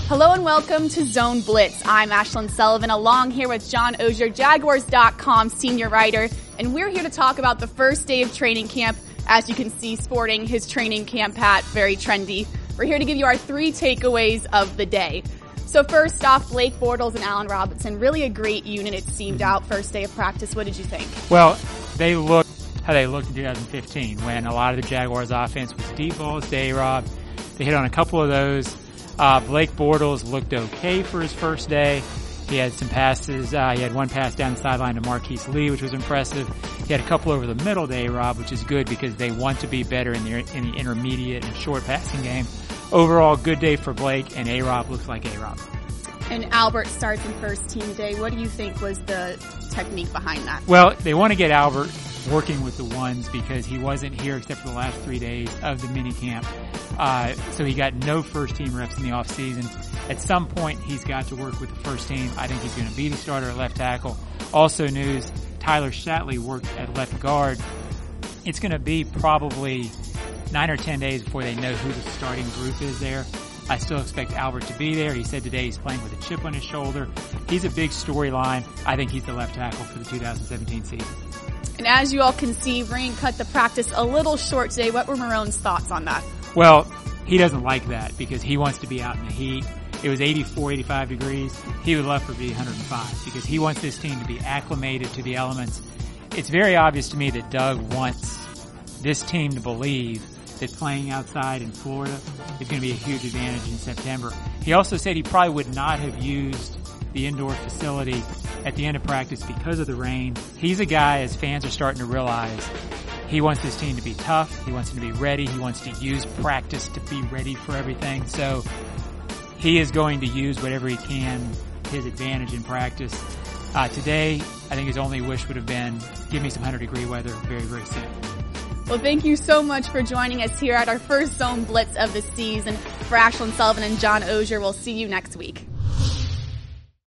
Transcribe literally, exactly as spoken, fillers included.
Hello and welcome to Zone Blitz. I'm Ashlyn Sullivan, along here with John Ogier, Jaguars dot com senior writer, and we're here to talk about the first day of training camp. As you can see, sporting his training camp hat, very trendy. We're here to give you our three takeaways of the day. So first off, Blake Bortles and Allen Robinson, really a great unit, it seemed out first day of practice. What did you think? Well, they looked how they looked in two thousand fifteen when a lot of the Jaguars offense was deep balls to A-Rob. They hit on a couple of those. Uh, Blake Bortles looked okay for his first day. He had some passes. Uh, he had one pass down the sideline to Marquise Lee, which was impressive. He had a couple over the middle to A-Rob, which is good because they want to be better in the, in the intermediate and short passing game. Overall, good day for Blake, and A-Rob looks like A-Rob. And Albert starts in first team today. What do you think was the technique behind that? Well, they want to get Albert working with the ones because he wasn't here except for the last three days of the mini camp. Uh, so he got no first team reps in the off season. At some point, he's got to work with the first team. I think he's going to be the starter at left tackle. Also news, Tyler Shatley worked at left guard. It's going to be probably nine or ten days before they know who the starting group is there. I still expect Albert to be there. He said today he's playing with a chip on his shoulder. He's a big storyline. I think he's the left tackle for the two thousand seventeen season. And as you all can see, rain cut the practice a little short today. What were Marone's thoughts on that? Well, he doesn't like that because he wants to be out in the heat. It was eighty-four, eighty-five degrees. He would love for it to be one hundred five because he wants this team to be acclimated to the elements. It's very obvious to me that Doug wants this team to believe that playing outside in Florida is going to be a huge advantage in September. He also said he probably would not have used the indoor facility at the end of practice because of the rain. He's a guy, as fans are starting to realize, he wants this team to be tough. He wants them to be ready. He wants to use practice to be ready for everything. So he is going to use whatever he can, his advantage in practice. Uh, today, I think his only wish would have been, give me some one hundred degree weather very, very soon. Well, thank you so much for joining us here at our first Zone Blitz of the season. For Ashlyn Sullivan and John Ogier, we'll see you next week.